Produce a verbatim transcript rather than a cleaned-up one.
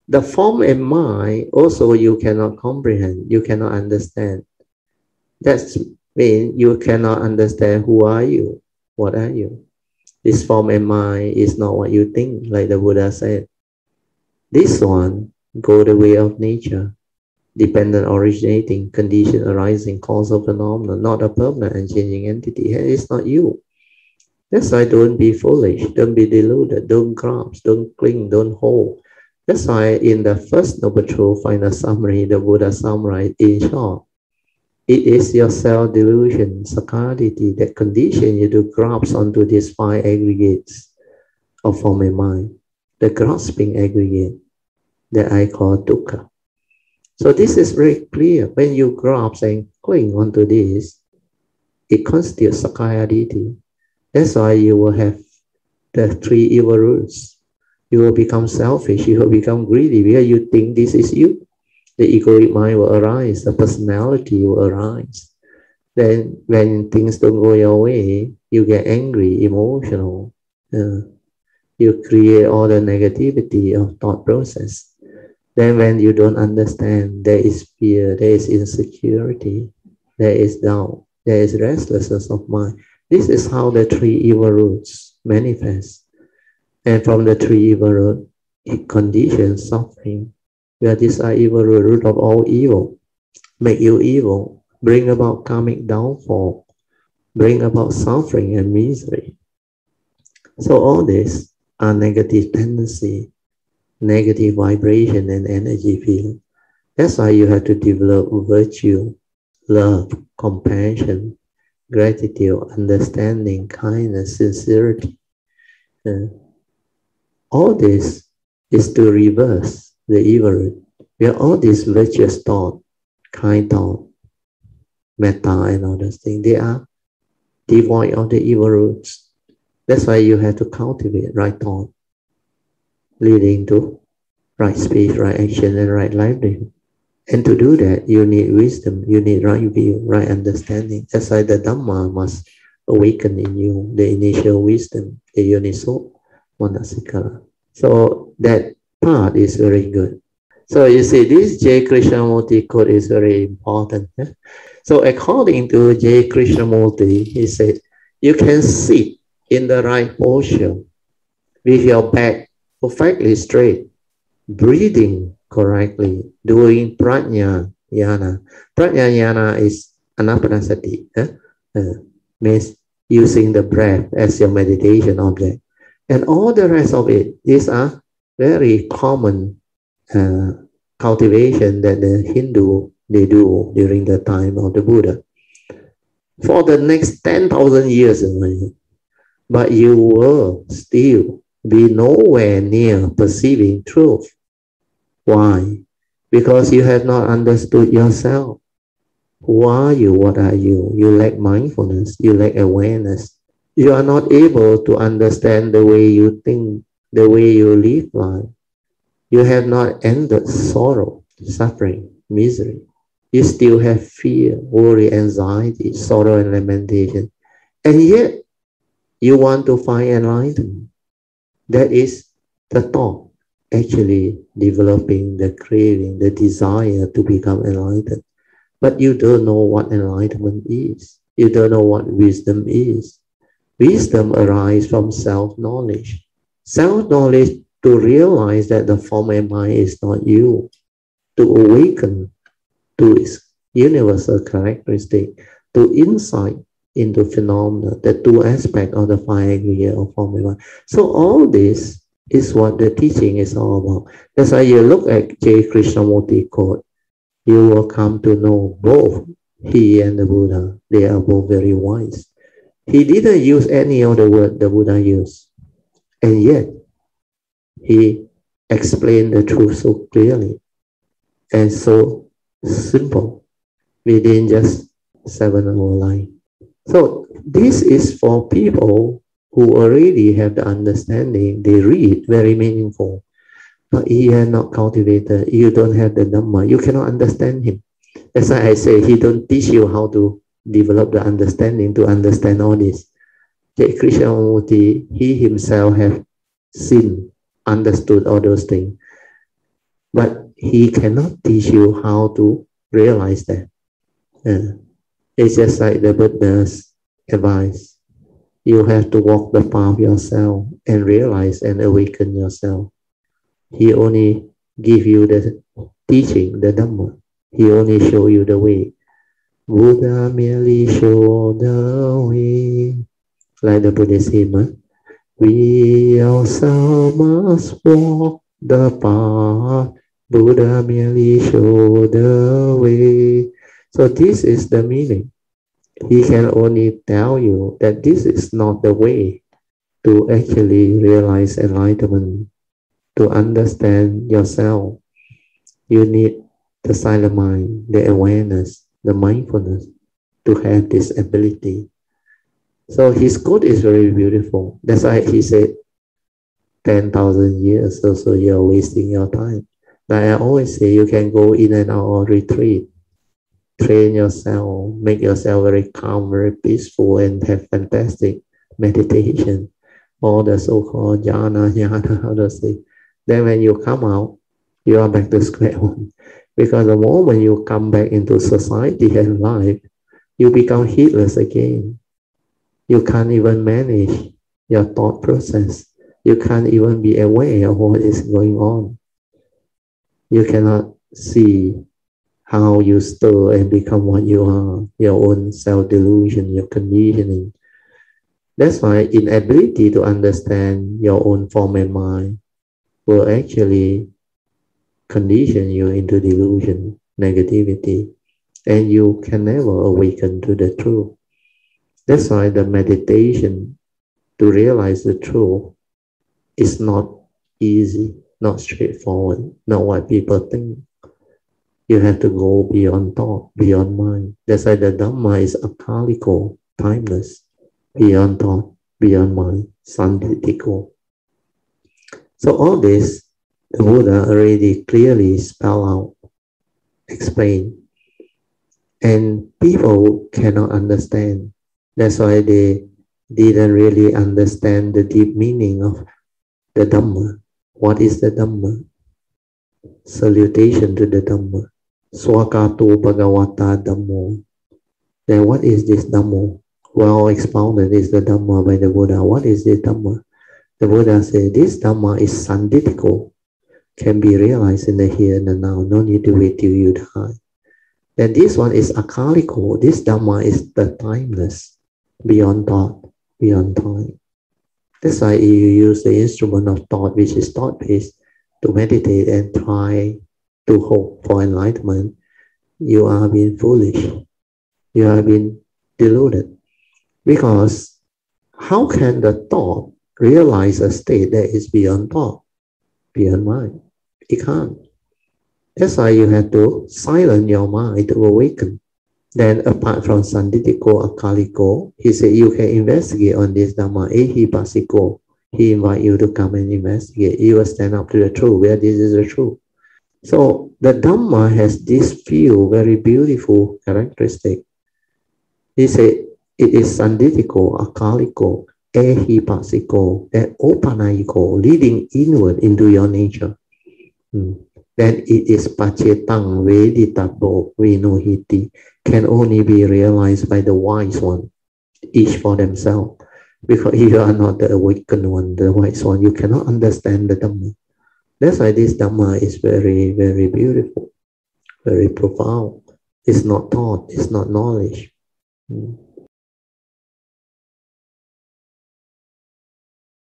The form and mind also you cannot comprehend, you cannot understand. That's mean you cannot understand who are you, what are you. This form and mind is not what you think, like the Buddha said. This one go the way of nature, dependent originating, condition arising, causal phenomenon, not a permanent and changing entity. It's not you. That's why don't be foolish, don't be deluded, don't grasp, don't cling, don't hold. That's why in the first Noble Truth final summary, the Buddha summarized in short, it is your self-delusion, sakkaditi, that condition you to grasp onto these five aggregates of form and mind, the grasping aggregate that I call dukkha. So this is very clear. When you grasp and cling onto this, it constitutes sakkayaditi. That's why you will have the three evil roots. You will become selfish, you will become greedy, because you think this is you. The egoic mind will arise, the personality will arise. Then when things don't go your way, you get angry, emotional. Uh, you create all the negativity of thought process. Then when you don't understand, there is fear, there is insecurity, there is doubt, there is restlessness of mind. This is how the three evil roots manifest. And from the three evil roots, it conditions suffering. Where these are evil root, root of all evil, make you evil, bring about karmic downfall, bring about suffering and misery. So all this are negative tendency, negative vibration and energy field. That's why you have to develop virtue, love, compassion, gratitude, understanding, kindness, sincerity. Uh, all this is to reverse the evil root. Where all these virtuous thought, kind thought, metta and all those things, they are devoid of the evil roots. That's why you have to cultivate right thought, leading to right speech, right action, and right livelihood. And to do that, you need wisdom, you need right view, right understanding. That's why the Dhamma must awaken in you, the initial wisdom, the Yoniso Manasikara. So that part is very good. So you see, this J. Krishnamurti quote is very important. Eh? So according to J. Krishnamurti, he said, you can sit in the right posture with your back perfectly straight, breathing correctly, doing prajna yana. Prajna yana is anapanasati, eh? uh, means using the breath as your meditation object. And all the rest of it, these are very common uh, cultivation that the Hindu, they do during the time of the Buddha. For the next ten thousand years, but you will still be nowhere near perceiving truth. Why? Because you have not understood yourself. Who are you? What are you? You lack mindfulness. You lack awareness. You are not able to understand the way you think, the way you live life. You have not ended sorrow, suffering, misery. You still have fear, worry, anxiety, sorrow, and lamentation. And yet, you want to find enlightenment. That is the thought, actually developing the craving, the desire to become enlightened. But you don't know what enlightenment is. You don't know what wisdom is. Wisdom arises from self-knowledge. Self-knowledge to realize that the form and mind is not you. To awaken to its universal characteristic, to insight into phenomena, the two aspects of the five aggregate of form and mind. So all this is what the teaching is all about. That's why you look at J. Krishnamurti quote, you will come to know both he and the Buddha. They are both very wise. He didn't use any of the word the Buddha used. And yet, he explained the truth so clearly and so simple within just seven hour line. So this is for people who already have the understanding. They read very meaningful. But he has not cultivated. You don't have the Dhamma. You cannot understand him. That's why I say he don't teach you how to develop the understanding to understand all this. J. Krishnamurti, he himself have seen, understood all those things. but he cannot teach you how to realize that. Uh, it's just like the Buddha's advice. You have to walk the path yourself and realize and awaken yourself. He only give you the teaching, the Dhamma. He only show you the way. Buddha merely show the way. Like the Buddhist hymn, huh? We ourselves must walk the path. Buddha merely show the way. So this is the meaning. He can only tell you that this is not the way to actually realize enlightenment. To understand yourself, you need the silent mind, the awareness, the mindfulness to have this ability. So his quote is very beautiful. That's why he said, ten thousand years, so, so you're wasting your time. But I always say you can go in and out of retreat, train yourself, make yourself very calm, very peaceful, and have fantastic meditation. All the so-called jhana, jhana, how to say. Then when you come out, you are back to square one. Because the moment you come back into society and life, you become heedless again. You can't even manage your thought process. You can't even be aware of what is going on. You cannot see how you stir and become what you are, your own self-delusion, your conditioning. That's why inability to understand your own form and mind will actually condition you into delusion, negativity, and you can never awaken to the truth. That's why the meditation to realize the truth is not easy, not straightforward, not what people think. You have to go beyond thought, beyond mind. That's why the Dhamma is akaliko, timeless, beyond thought, beyond mind, sanditiko. So all this, the Buddha already clearly spelled out, explained, and people cannot understand. That's why they didn't really understand the deep meaning of the Dhamma. What is the Dhamma? Salutation to the Dhamma. Swakato Bhagavata Dhammo. Then what is this Dhammo? Well expounded is the Dhamma by the Buddha. What is this Dhamma? The Buddha said, this Dhamma is sanditiko, can be realized in the here and the now, no need to wait till you die. Then this one is akaliko, this Dhamma is the timeless, beyond thought, beyond time. That's why you use the instrument of thought, which is thought-based, to meditate and try to hope for enlightenment. You are being foolish. You are being deluded. Because how can the thought realize a state that is beyond thought, beyond mind? It can't. That's why you have to silence your mind to awaken. Then apart from sanditiko, akaliko, he said you can investigate on this Dhamma, ehipasiko. He invite you to come and investigate. You will stand up to the truth, where this is the truth. So the Dhamma has this few very beautiful characteristics. He said it is sanditiko, akaliko, ehipasiko, that opanayiko, leading inward into your nature. Hmm. Then it is pacetang veditabo vinohiti, can only be realized by the wise one, each for themselves. Because you are not the awakened one, the wise one, you cannot understand the Dhamma. That's why this Dhamma is very, very beautiful, very profound. It's not thought, it's not knowledge. Hmm.